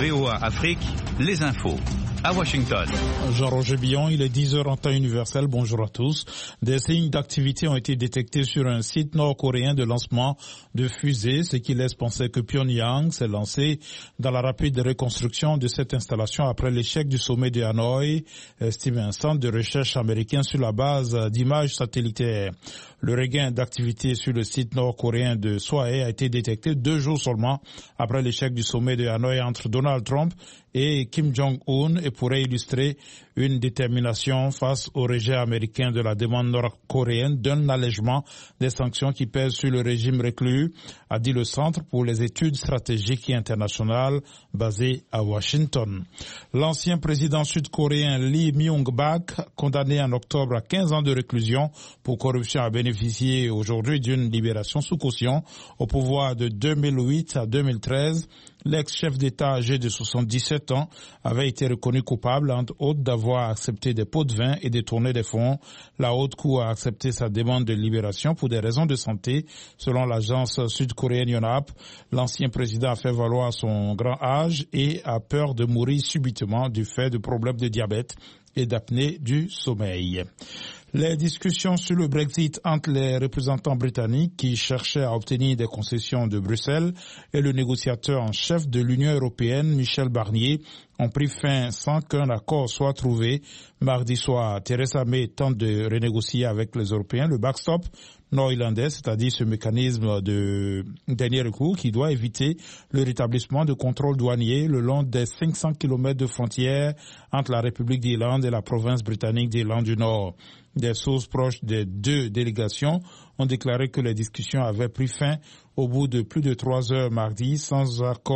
VOA Afrique, les infos. À Washington. Jean-Roger Billon, il est 10h en temps universel. Bonjour à tous. Des signes d'activité ont été détectés sur un site nord-coréen de lancement de fusées, ce qui laisse penser que Pyongyang s'est lancé dans la rapide reconstruction de cette installation après l'échec du sommet de Hanoï, estime un centre de recherche américain sur la base d'images satellitaires. Le regain d'activité sur le site nord-coréen de Sohae a été détecté 2 jours seulement après l'échec du sommet de Hanoï entre Donald Trump et Kim Jong-un et pourrait illustrer une détermination face au rejet américain de la demande nord-coréenne d'un allègement des sanctions qui pèsent sur le régime reclus, a dit le Centre pour les études stratégiques et internationales basé à Washington. L'ancien président sud-coréen Lee Myung-bak, condamné en octobre à 15 ans de réclusion pour corruption, a bénéficié aujourd'hui d'une libération sous caution. Au pouvoir de 2008 à 2013, l'ex-chef d'État âgé de 77 ans avait été reconnu coupable, entre autres, d'avoir accepté des pots de vin et détourné des fonds. La haute cour a accepté sa demande de libération pour des raisons de santé. Selon l'agence sud-coréenne Yonhap, l'ancien président a fait valoir son grand âge et a peur de mourir subitement du fait de problèmes de diabète et d'apnée du sommeil. Les discussions sur le Brexit entre les représentants britanniques qui cherchaient à obtenir des concessions de Bruxelles et le négociateur en chef de l'Union européenne, Michel Barnier, ont pris fin sans qu'un accord soit trouvé. Mardi soir, Theresa May tente de renégocier avec les Européens le backstop nord-irlandais, c'est-à-dire ce mécanisme de dernier recours qui doit éviter le rétablissement de contrôles douaniers le long des 500 km de frontières entre la République d'Irlande et la province britannique d'Irlande du Nord. Des sources proches des 2 délégations ont déclaré que les discussions avaient pris fin au bout de plus de 3 heures mardi sans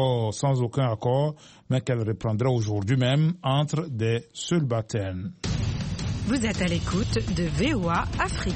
aucun accord, mais qu'elles reprendraient aujourd'hui même entre des subalternes. Vous êtes à l'écoute de VOA Afrique.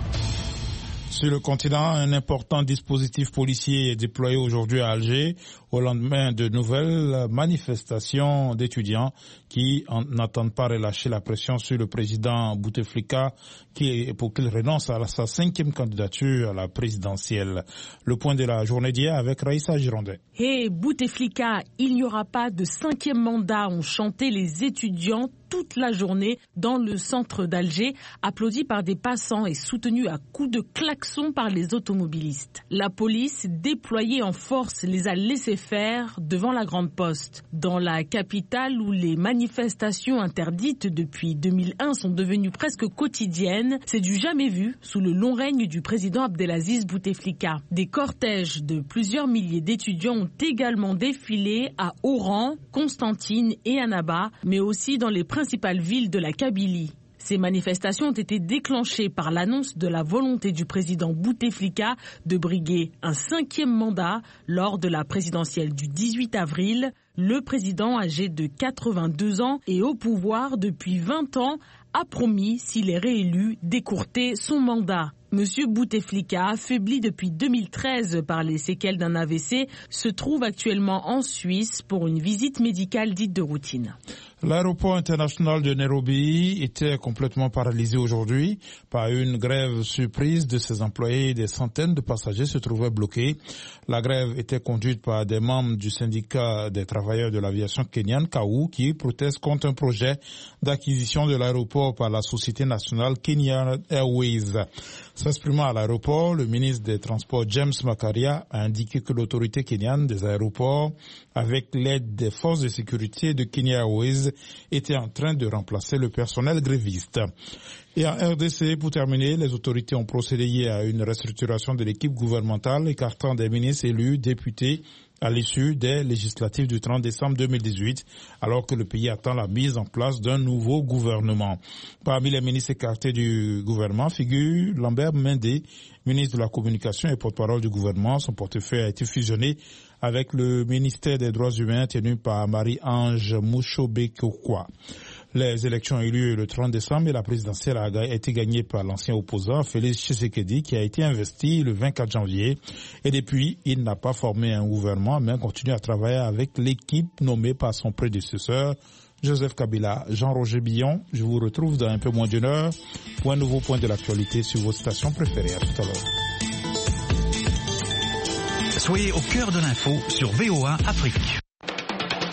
Sur le continent, un important dispositif policier est déployé aujourd'hui à Alger au lendemain de nouvelles manifestations d'étudiants qui n'entendent pas relâcher la pression sur le président Bouteflika pour qu'il renonce à sa 5e candidature à la présidentielle. Le point de la journée d'hier avec Raïssa Girondet. Et Bouteflika, il n'y aura pas de 5e mandat, ont chanté les étudiants toute la journée dans le centre d'Alger, applaudis par des passants et soutenus à coups de klaxon par les automobilistes. La police, déployée en force, les a laissés faire devant la Grande Poste. Dans la capitale où les manifestations interdites depuis 2001 sont devenues presque quotidiennes, c'est du jamais vu sous le long règne du président Abdelaziz Bouteflika. Des cortèges de plusieurs milliers d'étudiants ont également défilé à Oran, Constantine et Annaba, mais aussi dans les principales villes de la Kabylie. Ces manifestations ont été déclenchées par l'annonce de la volonté du président Bouteflika de briguer un 5e mandat lors de la présidentielle du 18 avril. Le président, âgé de 82 ans et au pouvoir depuis 20 ans, a promis, s'il est réélu, d'écourter son mandat. Monsieur Bouteflika, affaibli depuis 2013 par les séquelles d'un AVC, se trouve actuellement en Suisse pour une visite médicale dite de routine. L'aéroport international de Nairobi était complètement paralysé aujourd'hui par une grève surprise de ses employés. Des centaines de passagers se trouvaient bloqués. La grève était conduite par des membres du syndicat des travailleurs de l'aviation kenyane, KAU, qui protestent contre un projet d'acquisition de l'aéroport par la société nationale Kenya Airways. S'exprimant à l'aéroport, le ministre des Transports James Macharia a indiqué que l'autorité kenyane des aéroports, avec l'aide des forces de sécurité de Kenya Airways, était en train de remplacer le personnel gréviste. Et en RDC, pour terminer, les autorités ont procédé hier à une restructuration de l'équipe gouvernementale, écartant des ministres élus, députés, à l'issue des législatives du 30 décembre 2018, alors que le pays attend la mise en place d'un nouveau gouvernement. Parmi les ministres écartés du gouvernement figure Lambert Mende, ministre de la Communication et porte-parole du gouvernement. Son portefeuille a été fusionné avec le ministère des Droits humains tenu par Marie-Ange Mouchobekokwa. Les élections ont eu lieu le 30 décembre et la présidentielle a été gagnée par l'ancien opposant Félix Tshisekedi qui a été investi le 24 janvier. Et depuis, il n'a pas formé un gouvernement mais continue à travailler avec l'équipe nommée par son prédécesseur Joseph Kabila. Jean-Roger Billon, je vous retrouve dans un peu moins d'une heure pour un nouveau point de l'actualité sur vos stations préférées. À tout à l'heure. Soyez au cœur de l'info sur VOA Afrique.